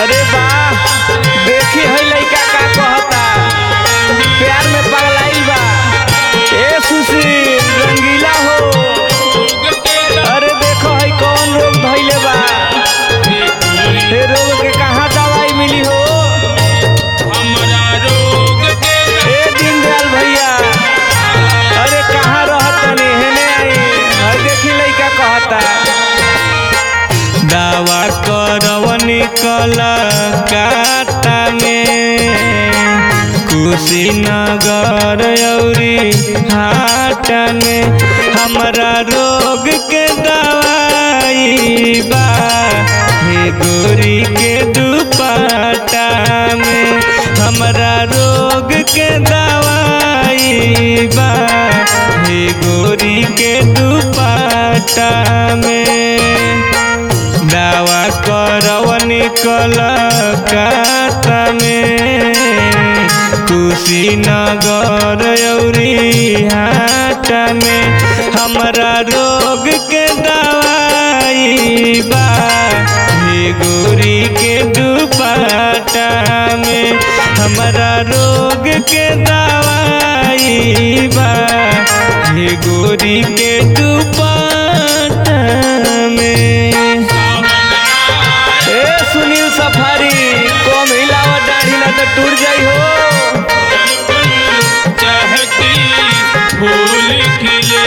अरे वाह, देखी है लइका का कहता, प्यार में पगलाइल बा। ए सुशील रंगीला हो, अरे देखो है कौन रोग धइले बा। ए रोग के कहाँ दवाई मिली हो? ए दीनदयाल भैया, अरे कहाँ रहत तनी, हेने आई। देखी लइका कहता, दावा करवनी कलकत्ता में, कुशीनगर औरी हाट में, हमरा रोग के दवाई बा हे गोरी के दुपट्टा में, हमरा रोग के दवाई बा हे गोरी के दुपट्टा में। दावा करवनी कलकत्ता में, कुशीनगर औरी हाट में, हमरा रोग के दवाई बा हे गोरी के दुपट्टा में, हमरा रोग के दवाई बा हे गोरी के दुपट्टा में। सुनील सफारी कम हिलावा, दाढ़ी ना तो टूट जाई हो। चहती फूल खिले,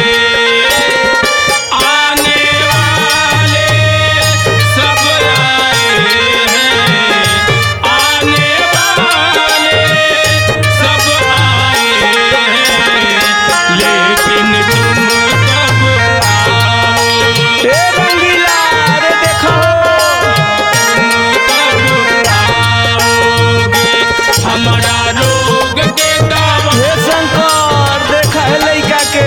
आने वाले सब आए हैं, आने वाले सब आए हैं, लेकिन तुम कब आओ। ए रंगीला, अरे देखो हमारा रोग के दावा, हे शंकर देखा है लइका के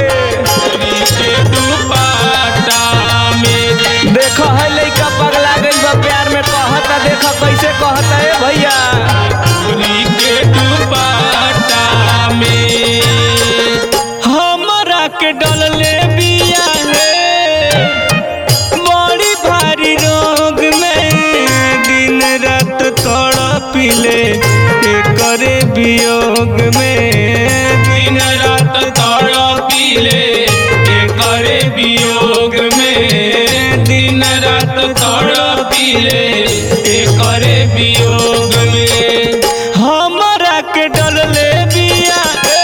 दुपट्टा में, देखो है लइका पगला गइल बा प्यार में। कहता देखा कैसे कहता है भैया, गोरी के दुपट्टा में, हमरा के डलले बिया है बड़ी भारी रोग में, दिन रात तड़पिले करे वियोग में, दिन रात तड़पिले करे वियोग में, दिन रात तड़पिले करे वियोग में। हमरा के डलले बिया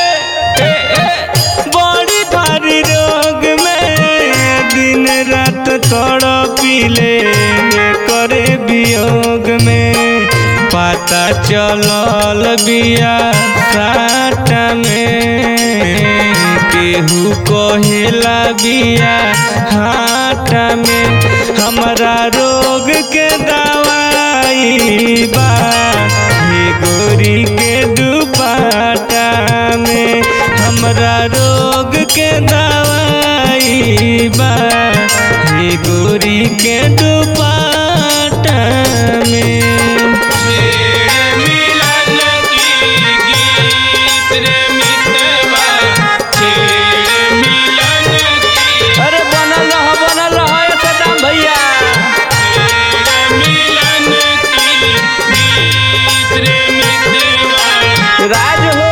बड़ी भारी रोग में, दिन रात तड़पिले करे वियोग में, पता चलल बिया साट में, केहू कहेला बिया हाट में, हमरा रोग के दवाई बा हे गोरी के दुपट्टा में, हमरा रोग के दवाई बा हे गोरी के दुपट्टा में। अरे बनल रह सदाम भैया, राज हो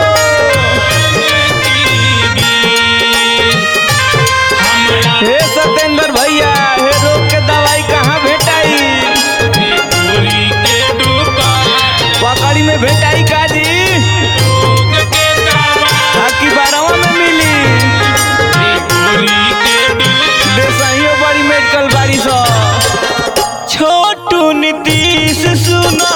हे सत्येंद्र भैया, हे रोग के दवाई कहाँ भेटाई? पकड़ी में भेटाई काजी, की बारवा में मिली। देसाइयो बड़ी मेडिकल बाड़ी सो। छोटू नीतीश सुना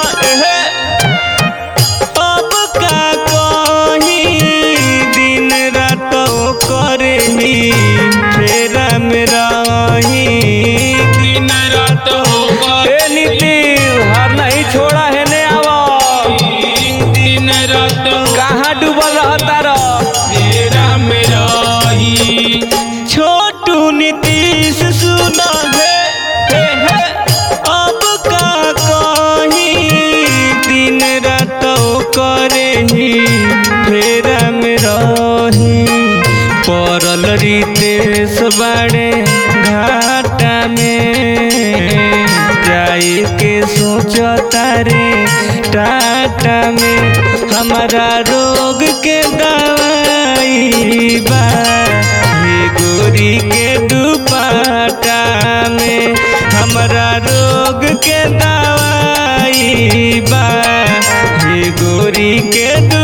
अब का कहीं, दिन रात करे ही फेरा में रही, दिन रात ए नीतीश हर नहीं छोड़ा है ने आवा, दिन रात कहाँ डूबल रहता रह। फेरा में रही, छोटू नीतीश सुना है अब का कहीं, दिन रात करे ही फेरा में रही, पड़ल रितेश बाड़े घाटा में, जाए के सोचता रे टाटा में। हमारा रोग के दवाई बा हे गोरी के दुपट्टा में। हमारा रोग के दवाई बा हे गोरी के